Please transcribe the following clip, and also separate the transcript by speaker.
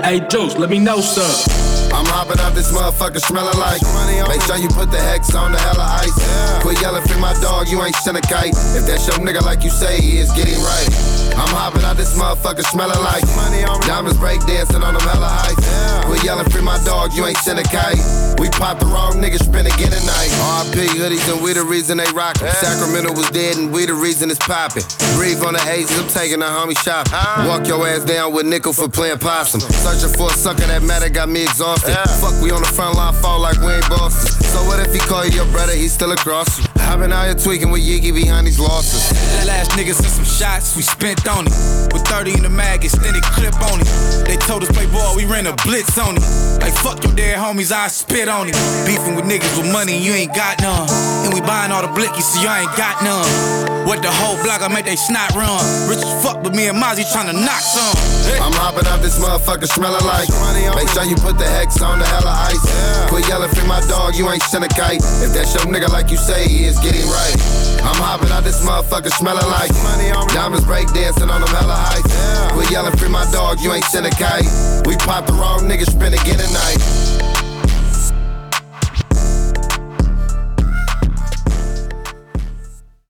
Speaker 1: Hey, Juice, let me know, sir.
Speaker 2: I'm hopping out this motherfucker smelling like money. Make sure you put the hex on the hella ice. Quit yelling, free my dog, you ain't send a kite. If that's your nigga like you say he is, get it right. I'm hopping out this motherfucker smelling like money. Diamonds break dancing on them hella ice. Quit yelling, free my dog, you ain't send a kite. We pop the wrong nigga, spin again tonight. RP hoodies and we the reason they rockin'. Sacramento was dead and we the reason it's poppin'. Breathe on the aces, I'm taking a homie shopping. Walk your ass down with nickel for playing possum. Searching for a sucker that matter got me exhausted. Fuck, we on the front line, fall like we ain't bosses. So what if he call you your brother, he's still across you? I've been out here tweaking with Yiggy behind these losses.
Speaker 3: That last nigga sent some shots, we spent on him. With 30 in the mag, extended clip on him. They told us, play ball, we ran a blitz on him. Like, fuck your dead homies, I spit on him. Beefing with niggas with money, you ain't got none. And we buying all the blickies, so you ain't got none. What the whole block, I make they snot run. Rich as fuck with me and Mozzie tryna knock some. Hey.
Speaker 2: I'm hopping out this motherfucker smelling like money. Make sure you put the hex on the hella ice. Quit yelling, free my dog, you ain't send a kite. If that's your nigga like you say he is, get it right. I'm hopping out this motherfucker smelling like money. Diamonds break dancing on them hella ice. Quit yelling, free my dog, you ain't send a kite. We pop the wrong nigga, spin again tonight.